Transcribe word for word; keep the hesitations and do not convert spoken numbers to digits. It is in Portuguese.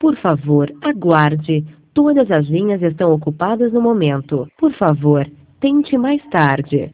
Por favor, aguarde. Todas as linhas estão ocupadas no momento. Por favor, tente mais tarde.